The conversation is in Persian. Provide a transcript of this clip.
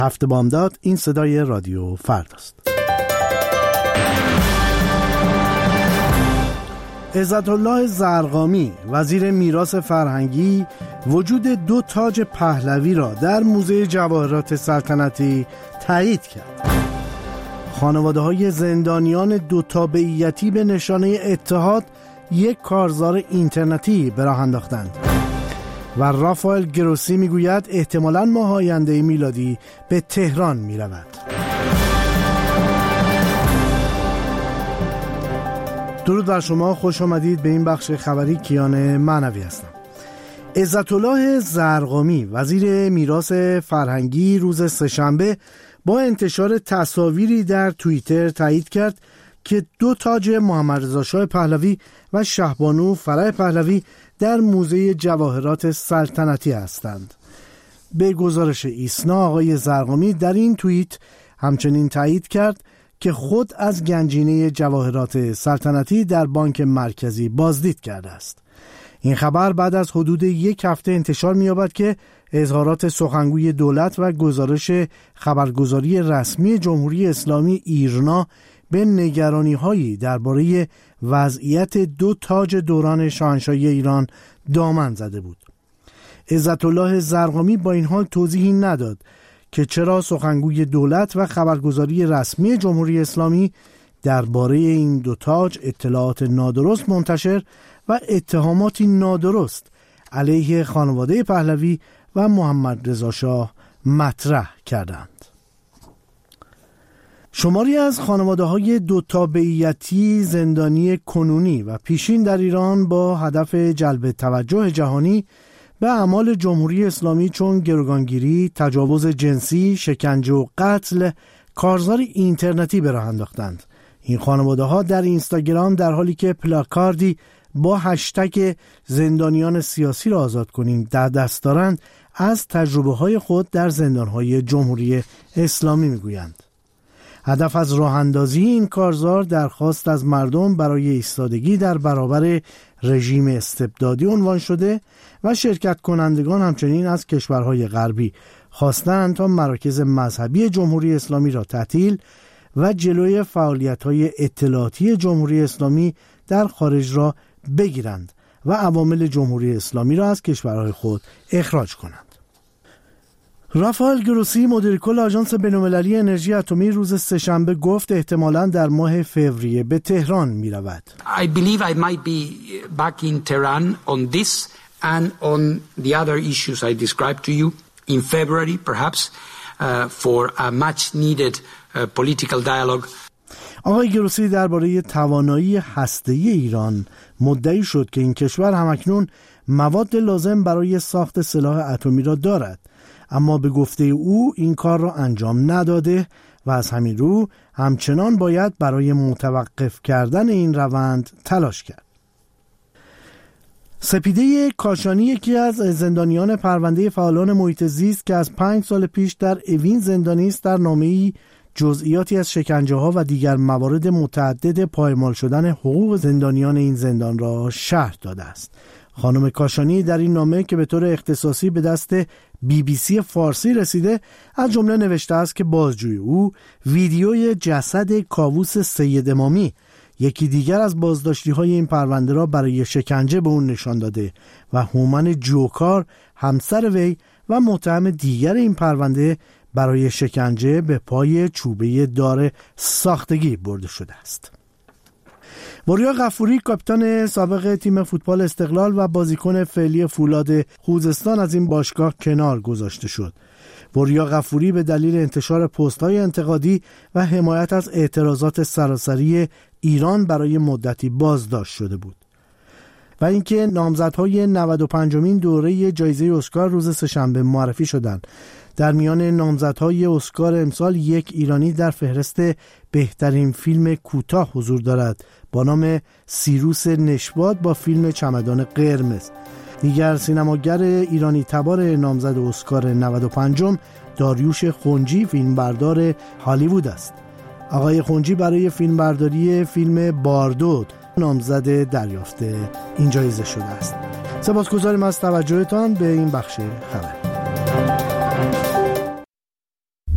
هفته بامداد. این صدای رادیو فرداست. عزت‌الله زرقامی وزیر میراث فرهنگی وجود 2 تاج پهلوی را در موزه جواهرات سلطنتی تایید کرد. خانواده‌های زندانیان 2 تابعیتی به نشانه اتحاد یک کارزار اینترنتی به راه انداختند و رافائل گروسی میگوید احتمالاً ماه آینده میلادی به تهران میرود. درود بر شما، خوش آمدید به این بخش خبری. کیان معنوی هستم. عزت‌الله زرقامی وزیر میراث فرهنگی روز سه‌شنبه با انتشار تصاویری در توییتر تایید کرد که 2 تاج محمدرضا شاه پهلوی و شهبانو فرح پهلوی در موزه جواهرات سلطنتی هستند. به گزارش ایسنا، آقای زرقامی در این توییت همچنین تایید کرد که خود از گنجینه جواهرات سلطنتی در بانک مرکزی بازدید کرده است. این خبر بعد از حدود 1 هفته انتشار می‌یابد که اظهارات سخنگوی دولت و گزارش خبرگزاری رسمی جمهوری اسلامی ایرنا به نگرانی‌هایی درباره وضعیت 2 تاج دوران شاهنشاهی ایران دامن زده بود. عزت‌الله زرقامی با این حال توضیحی نداد که چرا سخنگوی دولت و خبرگزاری رسمی جمهوری اسلامی درباره این 2 تاج اطلاعات نادرست منتشر و اتهاماتی نادرست علیه خانواده پهلوی و محمدرضا شاه مطرح کردند. شماری از خانواده‌های 2 تابعیتی زندانی کنونی و پیشین در ایران با هدف جلب توجه جهانی به اعمال جمهوری اسلامی چون گروگانگیری، تجاوز جنسی، شکنجه و قتل کارزار اینترنتی به راه انداختند. این خانواده‌ها در اینستاگرام در حالی که پلاکاردی با هشتگ زندانیان سیاسی را آزاد کنیم در دست دارند، از تجربه‌های خود در زندان‌های جمهوری اسلامی می‌گویند. هدف از راه اندازی این کارزار درخواست از مردم برای ایستادگی در برابر رژیم استبدادی عنوان شده و شرکت کنندگان همچنین از کشورهای غربی خواستند تا مراکز مذهبی جمهوری اسلامی را تعطیل و جلوی فعالیت‌های اطلاعاتی جمهوری اسلامی در خارج را بگیرند و عوامل جمهوری اسلامی را از کشورهای خود اخراج کنند. رافائل گروسی مدیر کل آژانس بین‌المللی انرژی اتمی روز سه‌شنبه گفت احتمالاً در ماه فوریه به تهران می‌رود. I believe I might be back in Tehran on this and on the other issues I described to you in February perhaps for a much needed political dialogue. آقای گروسی درباره توانایی هسته‌ای ایران مدعی شد که این کشور همکنون مواد لازم برای ساخت سلاح اتمی را دارد، اما به گفته او این کار را انجام نداده و از همین رو همچنان باید برای متوقف کردن این روند تلاش کرد. سپیده کاشانی یکی از زندانیان پرونده فعالان محیط زیست که از 5 سال پیش در اوین زندانی است، در نامه‌ای جزئیاتی از شکنجه‌ها و دیگر موارد متعدد پایمال شدن حقوق زندانیان این زندان را شرح داده است. خانم کاشانی در این نامه که به طور اختصاصی به دست BBC فارسی رسیده از جمله نوشته است که بازجوی او ویدیوی جسد کاووس سید امامی، یکی دیگر از بازداشتی‌های این پرونده، را برای شکنجه به اون نشان داده و هومن جوکار همسر وی و متهم دیگر این پرونده برای شکنجه به پای چوبه دار ساختگی برده شده است. وریا غفوری کاپیتان سابق تیم فوتبال استقلال و بازیکن فعلی فولاد خوزستان از این باشگاه کنار گذاشته شد. وریا غفوری به دلیل انتشار پست‌های انتقادی و حمایت از اعتراضات سراسری ایران برای مدتی بازداشت شده بود. و اینکه نامزدهای 95مین دوره جایزه اسکار روز سه‌شنبه معرفی شدند. در میان نامزدهای اسکار امسال یک ایرانی در فهرست بهترین فیلم کوتاه حضور دارد با نام سیروس نشباد با فیلم چمدان قرمز. دیگر سینماگر ایرانی تبار نامزد اسکار 95م داریوش خنجی فیلمبردار هالیوود است. آقای خنجی برای فیلمبرداری فیلم باردود نامزد دریافت این جایزه شده است. سپاسگزاریم از توجهتان به این بخش خبر.